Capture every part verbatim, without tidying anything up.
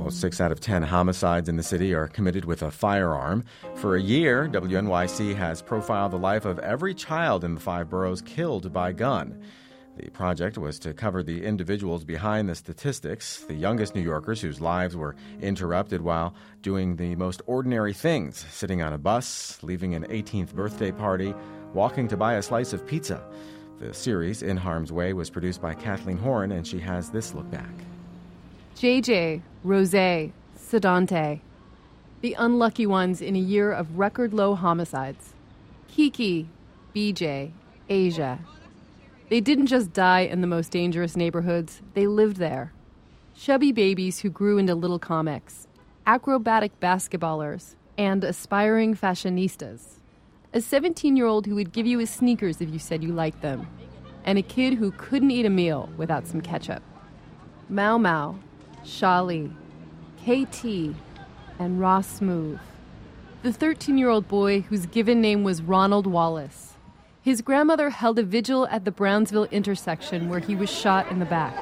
Almost six out of ten homicides in the city are committed with a firearm. For a year, W N Y C has profiled the life of every child in the five boroughs killed by gun. The project was to cover the individuals behind the statistics, the youngest New Yorkers whose lives were interrupted while doing the most ordinary things, sitting on a bus, leaving an eighteenth birthday party, walking to buy a slice of pizza. The series, In Harm's Way, was produced by Kathleen Horn, and she has this look back. J J, Rosé, Sedante. The unlucky ones in a year of record-low homicides. Kiki, B J, Asia. They didn't just die in the most dangerous neighborhoods, they lived there. Chubby babies who grew into little comics, acrobatic basketballers, and aspiring fashionistas. A seventeen-year-old who would give you his sneakers if you said you liked them. And a kid who couldn't eat a meal without some ketchup. Mau Mau, Shali, K T, and Ross Smooth. The thirteen-year-old boy whose given name was Ronald Wallace. His grandmother held a vigil at the Brownsville intersection where he was shot in the back.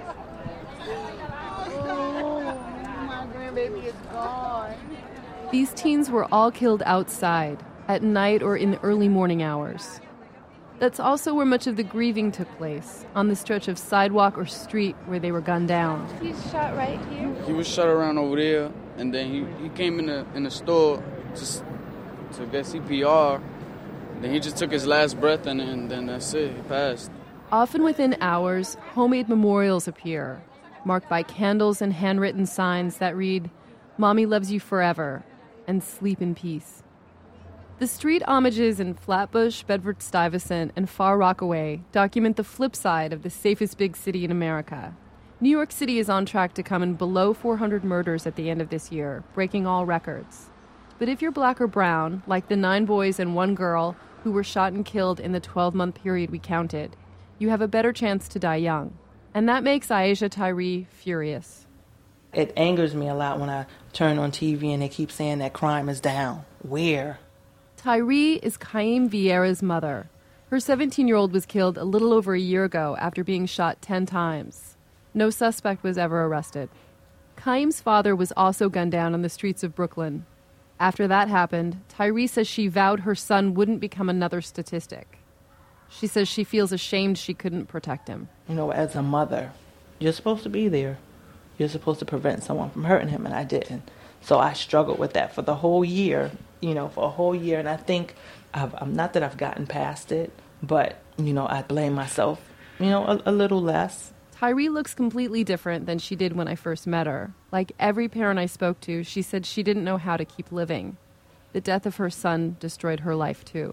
Oh, my grandbaby is gone. These teens were all killed outside, at night or in the early morning hours. That's also where much of the grieving took place, on the stretch of sidewalk or street where they were gunned down. He's shot right here? He was shot around over there, and then he, he came in the in the store just to get C P R. Then he just took his last breath, and, and then that's it. He passed. Often within hours, homemade memorials appear, marked by candles and handwritten signs that read, "Mommy loves you forever," and "Sleep in peace." The street homages in Flatbush, Bedford-Stuyvesant, and Far Rockaway document the flip side of the safest big city in America. New York City is on track to come in below four hundred murders at the end of this year, breaking all records. But if you're black or brown, like the nine boys and one girl who were shot and killed in the twelve-month period we counted, you have a better chance to die young. And that makes Aisha Tyre furious. It angers me a lot when I turn on T V and they keep saying that crime is down. Where? Tyre is Chaim Vieira's mother. Her seventeen-year-old was killed a little over a year ago after being shot ten times. No suspect was ever arrested. Chaim's father was also gunned down on the streets of Brooklyn. After that happened, Tyre says she vowed her son wouldn't become another statistic. She says she feels ashamed she couldn't protect him. You know, as a mother, you're supposed to be there. You're supposed to prevent someone from hurting him, and I didn't. So I struggled with that for the whole year, you know, for a whole year. And I think, I've, I'm not that I've gotten past it, but, you know, I blame myself, you know, a, a little less. Tyre looks completely different than she did when I first met her. Like every parent I spoke to, she said she didn't know how to keep living. The death of her son destroyed her life, too.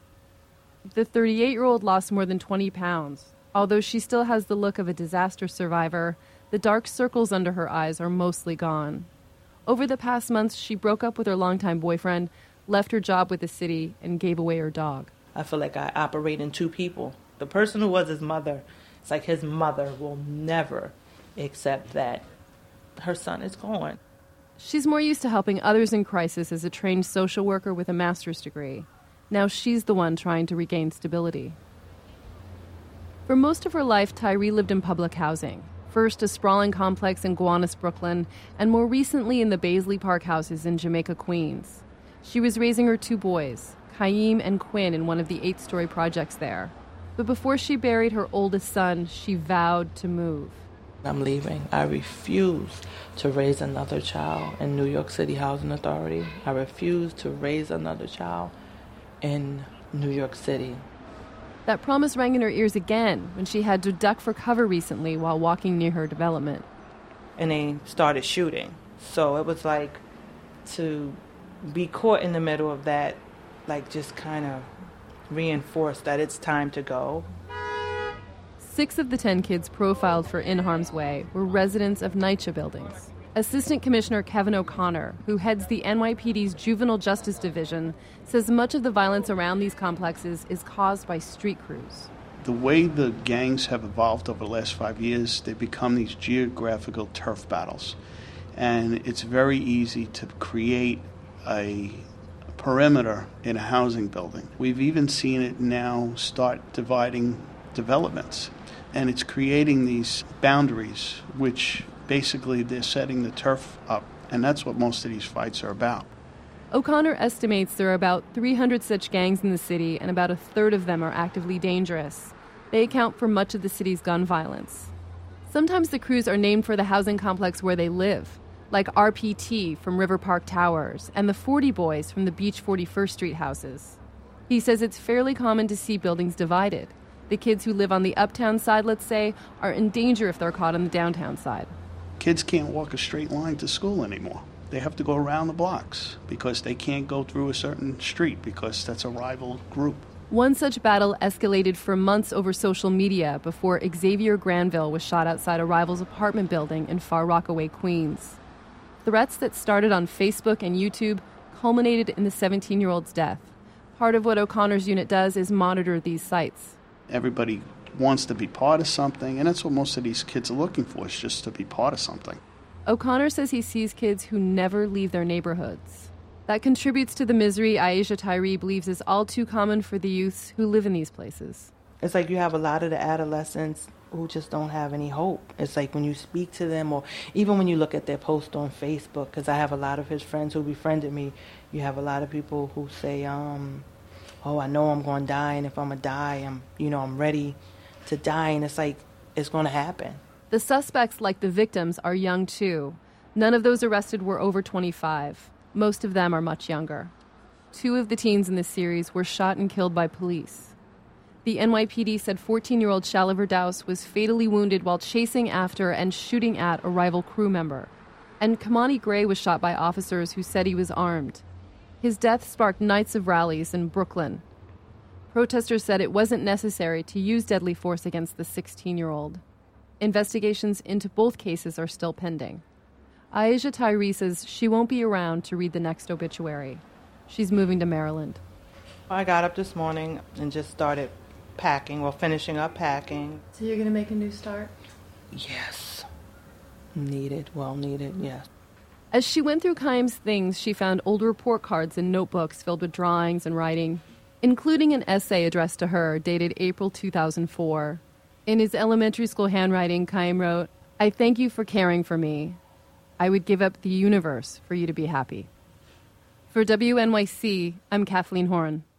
The thirty-eight-year-old lost more than twenty pounds. Although she still has the look of a disaster survivor, the dark circles under her eyes are mostly gone. Over the past months, she broke up with her longtime boyfriend, left her job with the city, and gave away her dog. I feel like I operate in two people. The person who was his mother, it's like his mother will never accept that her son is gone. She's more used to helping others in crisis as a trained social worker with a master's degree. Now she's the one trying to regain stability. For most of her life, Tyre lived in public housing. First a sprawling complex in Gowanus, Brooklyn, and more recently in the Baisley Park houses in Jamaica, Queens. She was raising her two boys, Chaim and Quinn, in one of the eight-story projects there. But before she buried her oldest son, she vowed to move. I'm leaving. I refuse to raise another child in New York City Housing Authority. I refuse to raise another child in New York City. That promise rang in her ears again when she had to duck for cover recently while walking near her development. And they started shooting. So it was like to be caught in the middle of that, like just kind of reinforced that it's time to go. Six of the ten kids profiled for In Harm's Way were residents of NYCHA buildings. Assistant Commissioner Kevin O'Connor, who heads the N Y P D's Juvenile Justice Division, says much of the violence around these complexes is caused by street crews. The way the gangs have evolved over the last five years, they've become these geographical turf battles. And it's very easy to create a perimeter in a housing building. We've even seen it now start dividing developments. And it's creating these boundaries which basically they're setting the turf up, and that's what most of these fights are about. O'Connor estimates there are about three hundred such gangs in the city, and about a third of them are actively dangerous. They account for much of the city's gun violence. Sometimes the crews are named for the housing complex where they live, like R P T from River Park Towers and the forty Boys from the Beach forty-first Street houses. He says it's fairly common to see buildings divided. The kids who live on the uptown side, let's say, are in danger if they're caught on the downtown side. Kids can't walk a straight line to school anymore. They have to go around the blocks because they can't go through a certain street because that's a rival group. One such battle escalated for months over social media before Xavier Granville was shot outside a rival's apartment building in Far Rockaway, Queens. Threats that started on Facebook and YouTube culminated in the seventeen-year-old's death. Part of what O'Connor's unit does is monitor these sites. Everybody wants to be part of something, and that's what most of these kids are looking for, is just to be part of something. O'Connor says he sees kids who never leave their neighborhoods. That contributes to the misery Aisha Tyree believes is all too common for the youths who live in these places. It's like you have a lot of the adolescents who just don't have any hope. It's like when you speak to them, or even when you look at their post on Facebook, because I have a lot of his friends who befriended me, you have a lot of people who say, um, oh, I know I'm going to die, and if I'm going to die, I'm, you know, I'm ready to die, and it's like, it's going to happen. The suspects, like the victims, are young too. None of those arrested were over twenty-five. Most of them are much younger. Two of the teens in this series were shot and killed by police. The N Y P D said fourteen-year-old Shaliver Douse was fatally wounded while chasing after and shooting at a rival crew member. And Kamani Gray was shot by officers who said he was armed. His death sparked nights of rallies in Brooklyn. Protesters said it wasn't necessary to use deadly force against the sixteen-year-old. Investigations into both cases are still pending. Aisha Tyree says she won't be around to read the next obituary. She's moving to Maryland. I got up this morning and just started packing, well, finishing up packing. So you're going to make a new start? Yes. Needed, well needed, yes. As she went through Chaim's things, she found old report cards and notebooks filled with drawings and writing, including an essay addressed to her dated April two thousand four. In his elementary school handwriting, Chaim wrote, "I thank you for caring for me. I would give up the universe for you to be happy." For W N Y C, I'm Kathleen Horan.